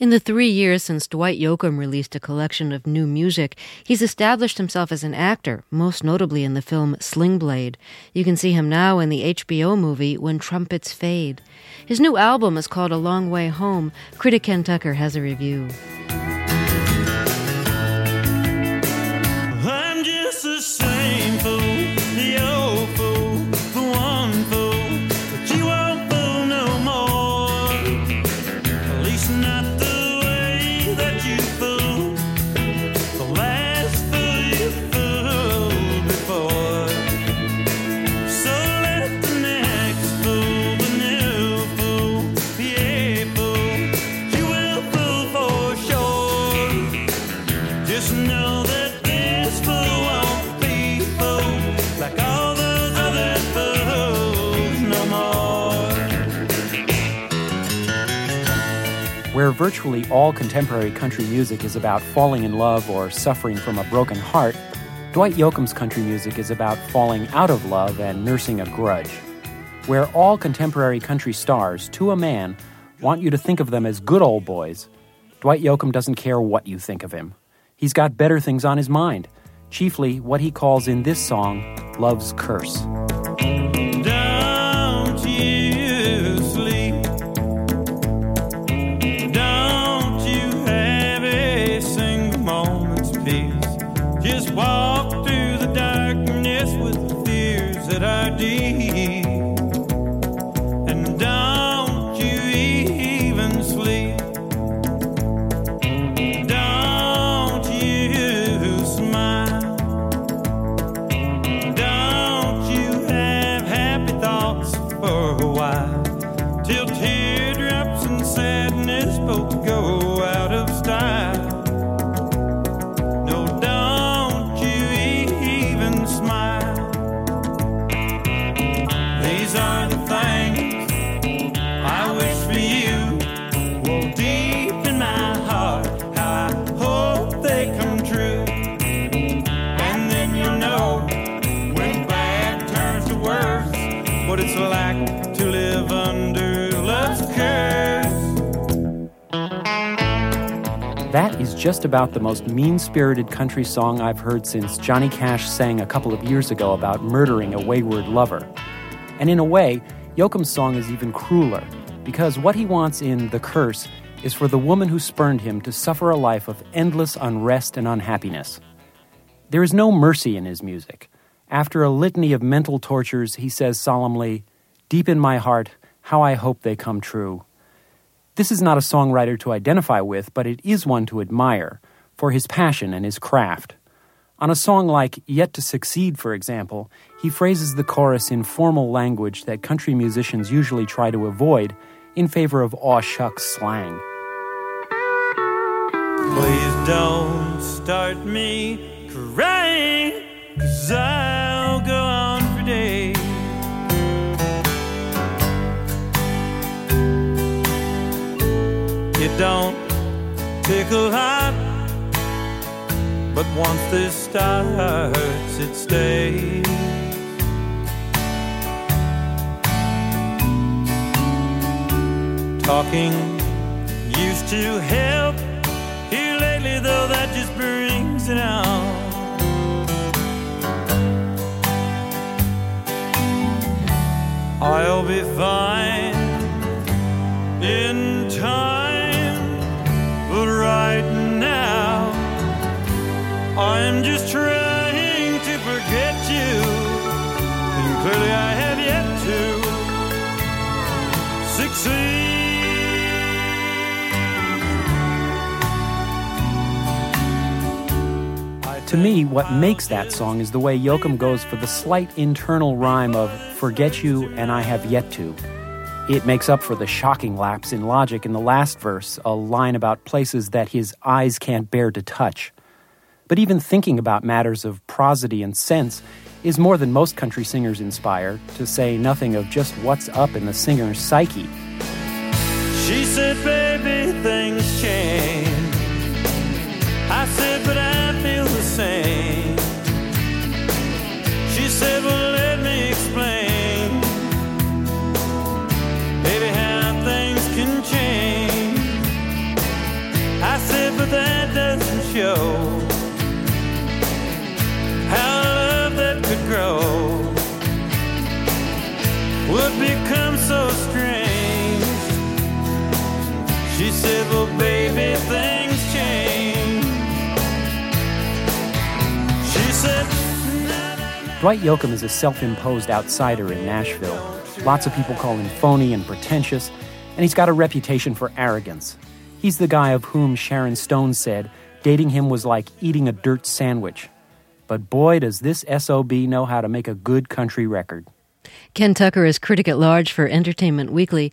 In the 3 years since Dwight Yoakam released a collection of new music, he's established himself as an actor, most notably in the film Sling Blade. You can see him now in the HBO movie When Trumpets Fade. His new album is called A Long Way Home. Critic Ken Tucker has a review. I'm just the same fool, the old fool, the one fool, but you won't fool no more. At least not the way that you fooled the last fool you fooled before. So let the next fool, the new fool, be a fool. You will fool for sure. Just know that this fool won't be fooled like all those other fools no more. Where virtually all contemporary country music is about falling in love or suffering from a broken heart, Dwight Yoakam's country music is about falling out of love and nursing a grudge. Where all contemporary country stars, to a man, want you to think of them as good old boys, Dwight Yoakam doesn't care what you think of him. He's got better things on his mind, chiefly what he calls in this song, love's curse. Don't you sleep. Don't you have a single moment's peace. Just walk through the darkness with the fears that are deep. And don't you even sleep. Don't you smile. Don't you have happy thoughts for a while, till teardrops and sadness both go out of style. No, don't you even smile. These are the things I wish for you. Oh, deep in my heart, how I hope they come true. And then you'll know, when bad turns to worse, what it's like to live under love's curse. That is just about the most mean-spirited country song I've heard since Johnny Cash sang a couple of years ago about murdering a wayward lover. And in a way, Yoakam's song is even crueler, because what he wants in The Curse is for the woman who spurned him to suffer a life of endless unrest and unhappiness. There is no mercy in his music. After a litany of mental tortures, he says solemnly, "Deep in my heart, how I hope they come true." This is not a songwriter to identify with, but it is one to admire, for his passion and his craft. On a song like Yet to Succeed, for example, he phrases the chorus in formal language that country musicians usually try to avoid in favor of aw shucks slang. Please don't start me crying, 'cause I'll go on for days. It don't tickle hot, but once this starts, it stays. Talking used to help. Here lately, though, that just brings it on. I'll be fine in time, but right now I'm just trying to forget you, and clearly I have yet to succeed. To me, what makes that song is the way Yoakam goes for the slight internal rhyme of forget you and I have yet to. It makes up for the shocking lapse in logic in the last verse, a line about places that his eyes can't bear to touch. But even thinking about matters of prosody and sense is more than most country singers inspire, to say nothing of just what's up in the singer's psyche. She said, baby, things change. I said, but I feel the same. She said, well, let me explain, baby, how things can change. that doesn't show how love that could grow would become so strange. She said, well, baby, things change. She said, Dwight Yoakam is a self-imposed outsider in Nashville. Lots of people call him phony and pretentious, and he's got a reputation for arrogance. He's the guy of whom Sharon Stone said dating him was like eating a dirt sandwich. But boy, does this SOB know how to make a good country record. Ken Tucker is critic at large for Entertainment Weekly.